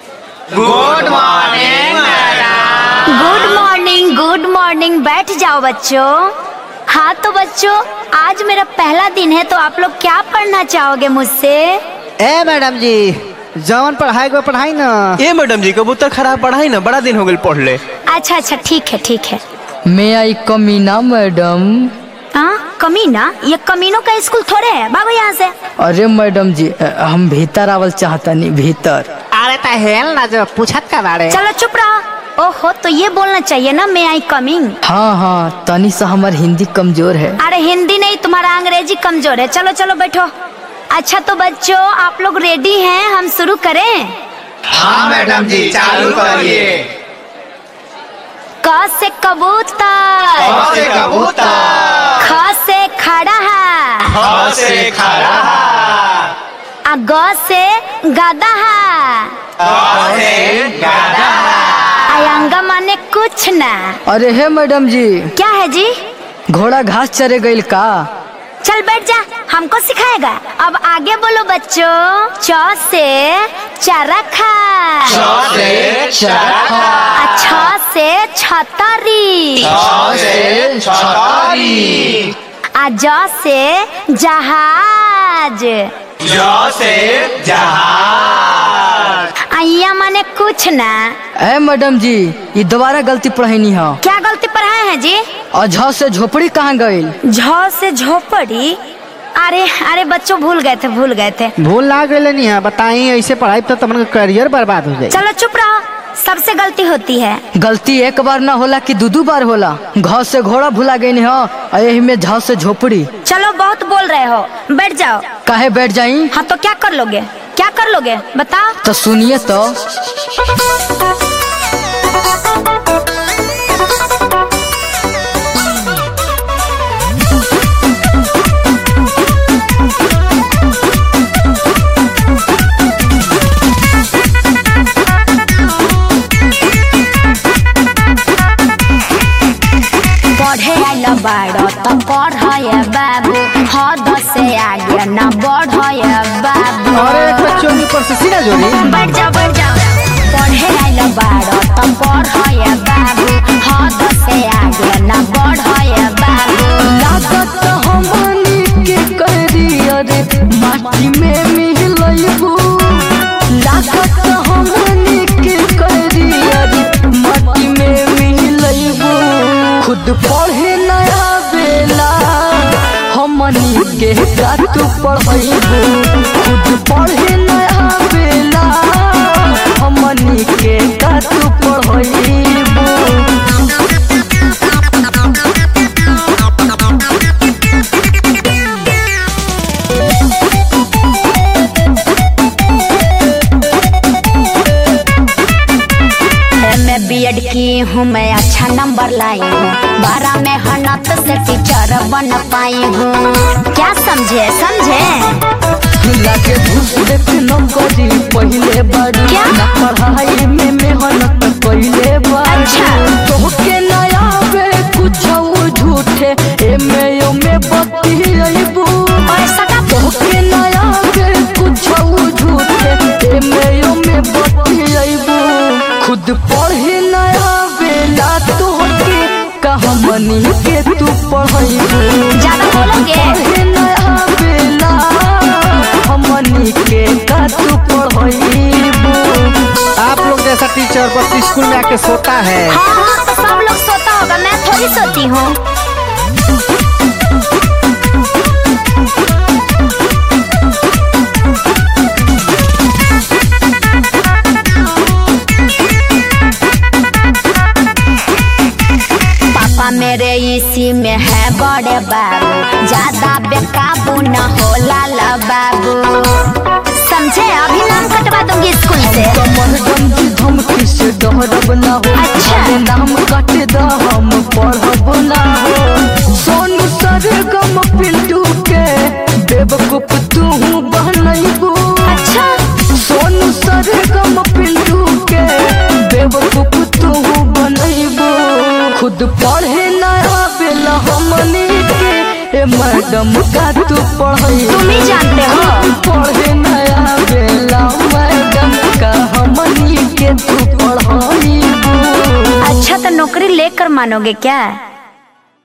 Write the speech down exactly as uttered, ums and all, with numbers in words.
Good morning madam. Good morning good morning. बैठ जाओ बच्चों। हाँ तो बच्चों, आज मेरा पहला दिन है, तो आप लोग क्या पढ़ना चाहोगे मुझसे? ए मैडम जी, जवन पढ़ाई को पढ़ाई ना। ए मैडम जी, कबूतर खराब पढ़ाई ना, बड़ा दिन हो गए पढ़ ले। अच्छा अच्छा, ठीक है ठीक है। मैं आई कमीना मैडम। हाँ कमीना? ये कमीनों का स्कूल थोड़े है, भागो यहाँ से। अरे मैडम जी, हम भीतर आवल चाहता नहीं, भीतर। अरे ता हेल ना जो पूछत का बारे। चलो चुप रहो। ओहो, तो ये बोलना चाहिए ना, मैं आई कमिंग। हाँ हाँ, तनी सा हमार हिंदी कमजोर है। अरे हिंदी नहीं, तुम्हारा अंग्रेजी कमजोर है। चलो चलो बैठो। अच्छा तो बच्चों, आप लोग रेडी हैं? हम शुरू करें? हाँ मैडम जी, चालू करिए। क से कबूतर, क से कबूतर, ख से खड़ा है, ख से खड़ा है, आ ग से गधा है, ग से गधा है, आयंगा माने कुछ ना। अरे है मैडम जी, क्या है जी? घोड़ा घास चरे गईल का? चल बैठ जा, हमको सिखाएगा। अब आगे बोलो बच्चों। च से चरखा, च से चरखा, आ छ से छतरी, छ से छतरी, आ ज से जहाज, ज से जहाज, आइया माने कुछ ना। ए मैडम जी, ये दोबारा गलती पढ़ाई है। क्या गलती पढ़ाए हैं जी? और झ से झोपड़ी कहाँ गईल? झ से झोपड़ी? अरे अरे बच्चों, भूल गए थे भूल गए थे। भूल ना गए नहीं है, बताई ऐसे पढ़ाई तो तुमन करियर बर्बाद हो जाए। चलो चुप रहो, सबसे गलती होती है। गलती एक बार ना होला कि दू दू बार होला। घ से घोड़ा भुला गई है, और यही में झ से झोपड़ी। चलो बहुत बोल रहे हो, बैठ जाओ। काहे बैठ जाई? हाँ तो क्या कर लोगे, क्या कर लोगे बताओ? तो सुनिए तो। पढ़े आइल बाड़ो तो पढ़े बाबू, हद से आगे न बढ़े बाबू। अरे एक बच्चों ऊपर से सीना जोड़ी। बैठ जाओ बैठ जाओ। पढ़े आइल बाड़ो तो पढ़े बाबू, हद से आगे न बढ़े बाबू। लागत हमनी के करियर माटी में मिलइबू। लागत हमनी के करियर माटी में मिलइबू। खुद पढ़े नया बेला हमनी के का तू पढ़इबू। खुद पढ़े नया बेला हमनी के का तू पढ़इबू। मैं बीएड की हूँ, मैं अच्छा नंबर लाई हूँ, बारह मेहनत से टीचर बन पाई हूँ। क्या समझे समझे? लागे घूस देख नौकरी पहले बारी। क्या? ना पढ़ाई में मेहनत पहले बारी। अच्छा। तोहके नया बे कुछ झूठे एमे में बतियाइबू। ऐसा का? तोहके नया बे कुछ झूठे एमे में बतियाइबू। खुद पढ़े नया बेला तोहके कहानी के तू पढ़ाइबू। ज्यादा बोलोगे? पढ़े नया बेला हमनी के का तू पढ़ाइबू। आप लोग जैसा टीचर बस स्कूल में आके सोता है। हाँ हाँ, तो सब लोग सोता होगा, मैं थोड़ी सोती हूँ। पापा मेरे इसी में है बड़े बाबू, ज्यादा बेकाबू न होला ला बाबू। समझे? अभी नाम कटवा दूंगी स्कूल से। मैडम जी धमकी से डरब ना हो। अच्छा। हमें नाम कट द हम पढ़ब ना हो। सोनू सरगम पिंटू के बेवकूफ तू बनइबू। अच्छा। सोनू सरगम पिंटू के बेवकूफ तू बनइबू। खुद पढ़े नया बेला हमनी के ए मैडम का तू पढ़ाई। तुम ही जानते हो। पढ़े नया बेला मैडम का हमनी नौकरी लेकर मानोगे क्या?